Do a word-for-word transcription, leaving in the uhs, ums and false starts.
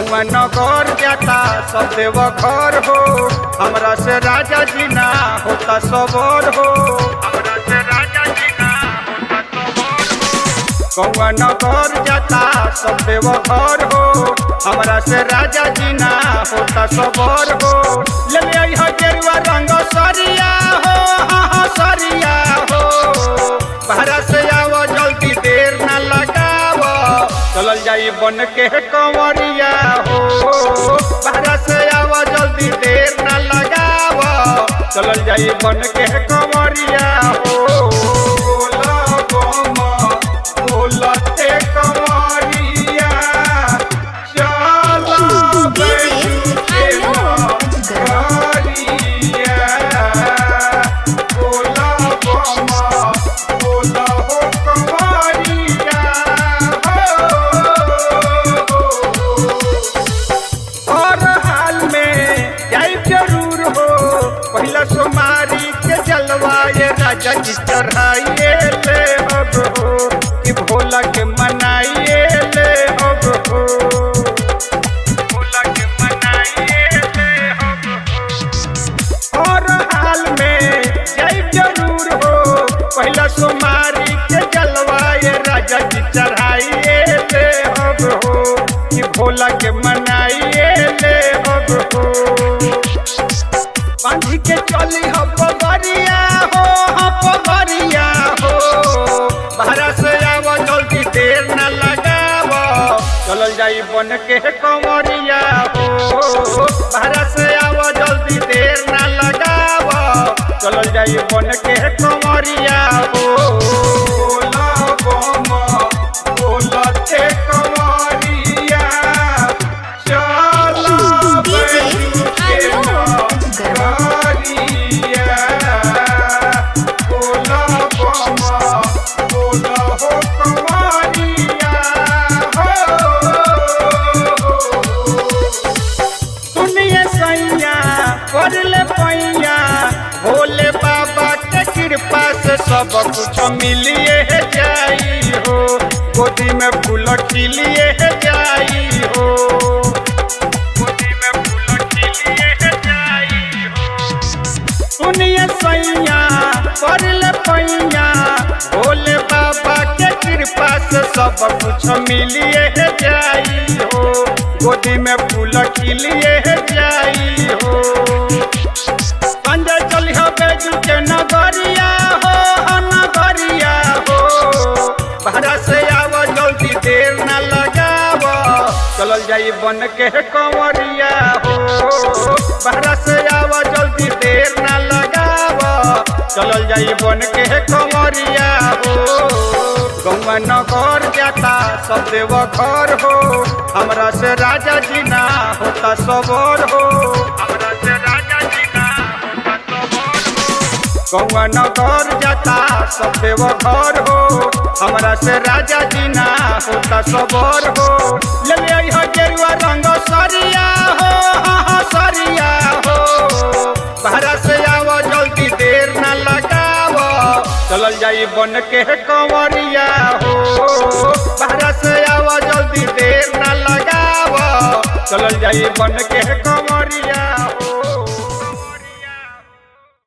गौवा नगर जाता सब देव घर हो, हमरा से राजा जी ना होता सबर हो, हमरा से राजा जी ना होता सबर हो। गौवा नगर जाता सब देव घर हो, हमरा से राजा जी ना होता सबर हो। ले ले आई गेरुआ रंग सरिया हो, हाँ हाँ सरिया हो, बाहर से आओ जल्दी देर ना लगाव, चलल जाई बन के कंवरिया हो, बाहर से आओ जल्दी देर ना लगाव, चलल जाई बन के कंवरिया हो। बोला बोमा बोलते कंवरिया चला सोमारी के जलवाए राजा जी चढ़ाइए ले अब हो, कि भोला के मनाइए ले अब हो, भोला के मनाइए ले अब हो। और हाल में जाई जरूर हो, पहला सोमारी के जलवाए राजा जी चढ़ाइए ले अब हो, कि भोला के मनाइए ले अब हो। बांधी के चली हो पगरिया हो, हाँ पगरिया हो, बाहर से आओ जल्दी देर न लगाव, चलल जाई बन के कंवरिया हो, बाहर से आओ जल्दी देर न लगाव, चलल जाई बन के कंवरिया हो। बोला बोमा बोलते कंवरिया चला भोले बाबा के कृपा से सब कुछ मिलिए जाई हो, गोदी में फूल खिलिए जाई हो, गोदी में फूल खिलिए जाई हो। सुनिए सैया कर ले पैया, भोले बाबा के कृपा से सब कुछ मिलिए जाई हो, गोदी में फूल खिलिए जाई हो। संजय चलिह बेजू के नगरिया हो, हाँ नगरिया हो, बाहर से आओ जल्दी देर न लगाव, चलल जाई बन के कंवरिया हो, बाहर से आओ जल्दी देर न लगाव, चलल जाई बन के कंवरिया हो। गौवा नगर जाता सब देव घर हो, हमरा से राजा जी ना होता सबर हो, हमरा से राजा जी ना होता सबर हो। गौवा नगर जाता सब देव घर हो, हमरा से राजा जी ना होता सबर हो। ले ले आई गेरुआ रंग सरिया हो, हाँ हाँ सरिया हो, बाहर से आओ जल्दी देर न लगाव, चलल जाई बन के कंवरिया हो, बाहर से आओ जल्दी देर न लगाव, चलल जाई बन के कंवरिया हो।